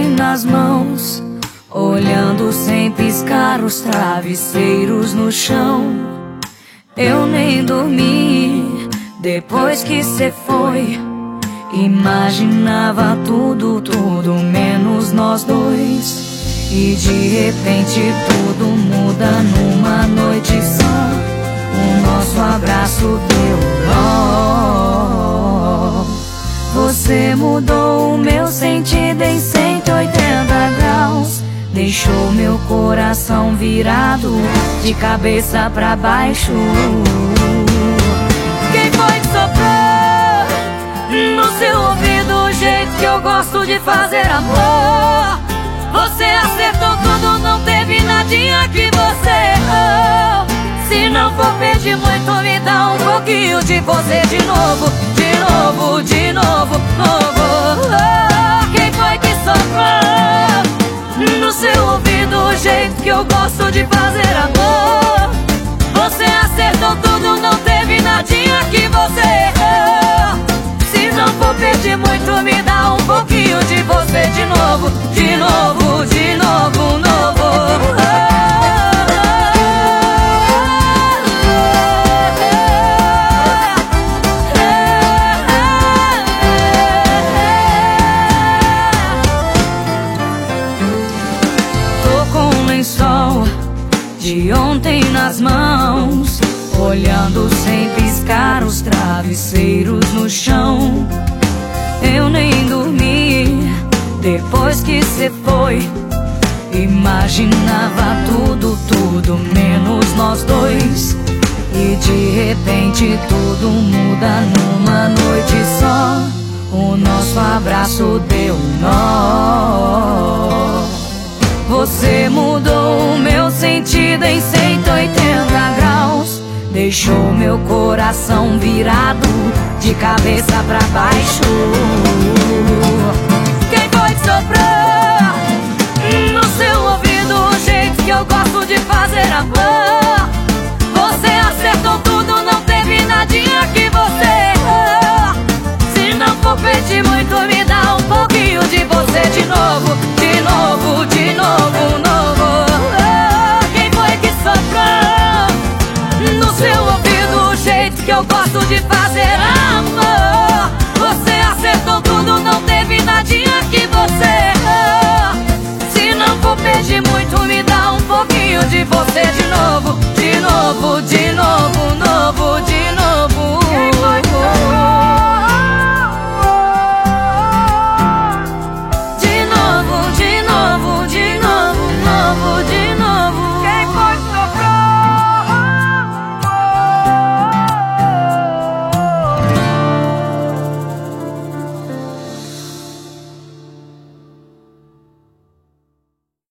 ontem nas mãos, olhando sem piscar os travesseiros no chão. Eu nem dormi depois que cê foi. Imaginava tudo, tudo menos nós dois. E de repente tudo muda numa noite só. O nosso abraço deu nó. Você mudou o meu sentido em 180 graus. Deixou meu coração virado de cabeça pra baixo. Quem foi que soprou no seu ouvido o jeito que eu gosto de fazer amor? Você acertou tudo, não teve nadinha que você errou. Se não for pedir muito, me dá um pouquinho de você de novo, de novo, de novo, novo. Quem foi que soprou no seu ouvido o jeito que eu gosto de fazer amor? Você acertou tudo, não teve nadinha que você errou. Se não for pedir muito, me dá um pouquinho de você de novo, de novo, de novo, novo. Tô com um lençol de ontem nas mãos, olhando sem piscar os travesseiros no chão. Eu nem dormi depois que cê foi. Imaginava tudo, tudo menos nós dois. E de repente tudo muda numa noite só. O nosso abraço deu nó. Você mudou o meu sentido em 180 graus. Deixou meu coração virado de cabeça pra baixo. Quem foi que soprou no seu ouvido o jeito que eu gosto de fazer amor? Você acertou tudo, não teve nadinha que você errou. Se não for pedir muito, me dá um pouquinho de você de novo,